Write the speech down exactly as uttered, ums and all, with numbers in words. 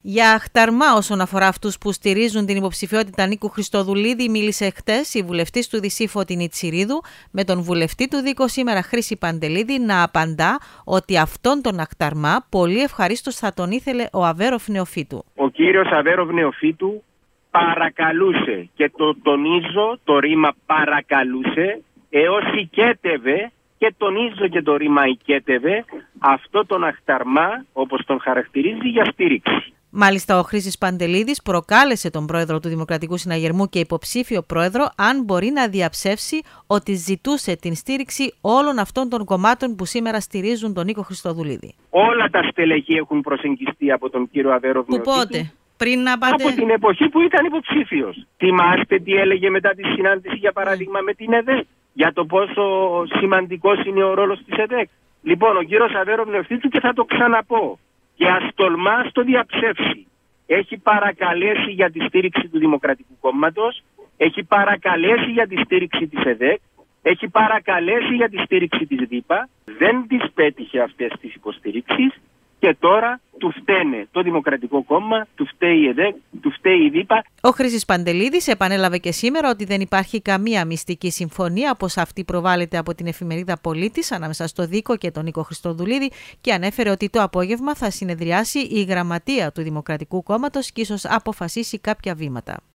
Για αχταρμά όσον αφορά αυτούς που στηρίζουν την υποψηφιότητα Νίκου Χριστοδουλίδη, μίλησε χτες η βουλευτής του Δυσσή Φωτεινή Τσιρίδου με τον βουλευτή του Δίκο σήμερα Χρήση Παντελίδη να απαντά ότι αυτόν τον αχταρμά πολύ ευχαρίστως θα τον ήθελε ο Αβέροφ Νεοφύτου. Ο κύριος Αβέροφ Νεοφύτου παρακαλούσε, και το τονίζω το ρήμα παρακαλούσε, έως οικέτευε, και τονίζω και το ρήμα οικέτευε, αυτό τον αχταρμά, όπως τον χαρακτηρίζει, για στήριξη. Μάλιστα, ο Χρήσης Παντελίδης προκάλεσε τον πρόεδρο του Δημοκρατικού Συναγερμού και υποψήφιο πρόεδρο αν μπορεί να διαψεύσει ότι ζητούσε την στήριξη όλων αυτών των κομμάτων που σήμερα στηρίζουν τον Νίκο Χριστοδουλίδη. Όλα τα στελέχη έχουν προσεγγιστεί από τον κύριο Αβέροφ Νεοφύτου. Που πότε? Πριν να πάτε... Από την εποχή που ήταν υποψήφιος. Θυμάστε τι έλεγε μετά τη συνάντηση, για παράδειγμα, με την ΕΔΕΚ, για το πόσο σημαντικός είναι ο ρόλος της ΕΔΕΚ. Λοιπόν, ο κύριος Αβέροφ Νεοφύτου, και θα το ξαναπώ, και ας τολμά στο διαψεύσει, έχει παρακαλέσει για τη στήριξη του Δημοκρατικού Κόμματος, έχει παρακαλέσει για τη στήριξη της ΕΔΕΚ, έχει παρακαλέσει για τη στήριξη της ΔΥΠΑ, δεν τις πέτυχε αυτές τις υποστηρίξεις και τώρα του φταίνε το Δημοκρατικό Κόμμα, του φταίει η ΕΔΕΚ, του φταίει η ΔΥΠΑ. Ο Χρήσης Παντελίδης επανέλαβε και σήμερα ότι δεν υπάρχει καμία μυστική συμφωνία όπως αυτή προβάλλεται από την εφημερίδα Πολίτης ανάμεσα στο Δίκο και τον Νίκο Χριστοδουλίδη και ανέφερε ότι το απόγευμα θα συνεδριάσει η γραμματεία του Δημοκρατικού Κόμματος και ίσως αποφασίσει κάποια βήματα.